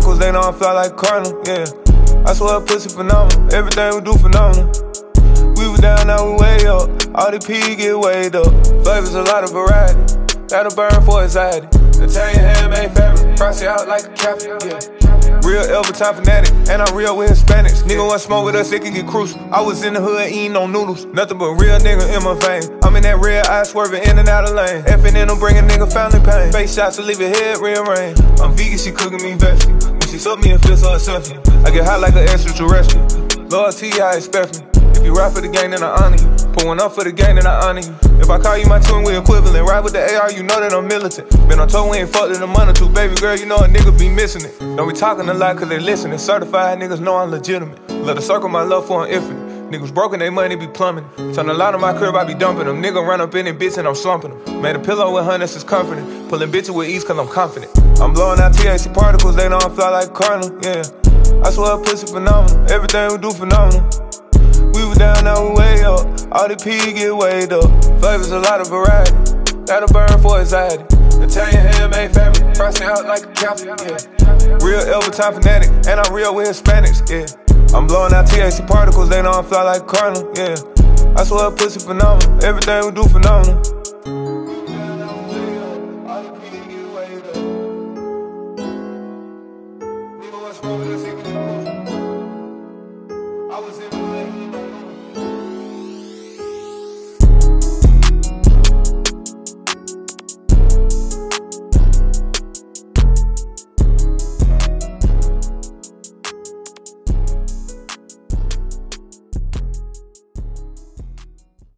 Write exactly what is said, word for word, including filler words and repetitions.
particles, they know I fly like a cardinal, yeah. I swear pussy phenomenal, everything we do phenomenal. We was down, now we way up, all the P get weighed up. Flavors, a lot of variety, that'll burn for anxiety. Italian handmade fabric, price it out like a captain, yeah. Real Elba time fanatic, and I'm real with Hispanics. Nigga want smoke with us, it can get crucial. I was in the hood eating on noodles, nothing but real nigga in my vein. I'm in that red eye swerving in and out of lane. Effing in them bringing nigga family pain. Face shots to leave your head rearranged. I'm vegan, she cooking me veggie. When she suck me and feel so exceptional, I get hot like an extraterrestrial. Loyalty, I expect me. If you ride for the gang, then I honor you. Put one up for the gang, then I honor you. If I call you my twin, we equivalent. Ride with the A R, you know that I'm militant. Been on tour, we ain't fucked in a month or two. Baby girl, you know a nigga be missing it. Don't be talking a lot cause they listening. Certified niggas know I'm legitimate. Let her circle my love for an infinite. Niggas broken, they money be plummeting. Turn a lot of my crib, I be dumping them. Nigga run up in it, bitch, and I'm slumping them. Made a pillow with hundreds, is comforting. Pulling bitches with ease cause I'm confident. I'm blowing out T H C particles, they know I fly like a cardinal, yeah. I swear pussy phenomenal, everything we do phenomenal. We was down, now we way up, all the P get weighed up. Flavors, a lot of variety, that'll burn for anxiety. Italian handmade fabric, price it out like a captain, yeah. Real Elba time fanatic, and I'm real with Hispanics, yeah. I'm blowing out T H C particles, they know I fly like a cardinal, yeah. I swear pussy phenomenal, everything we do phenomenal.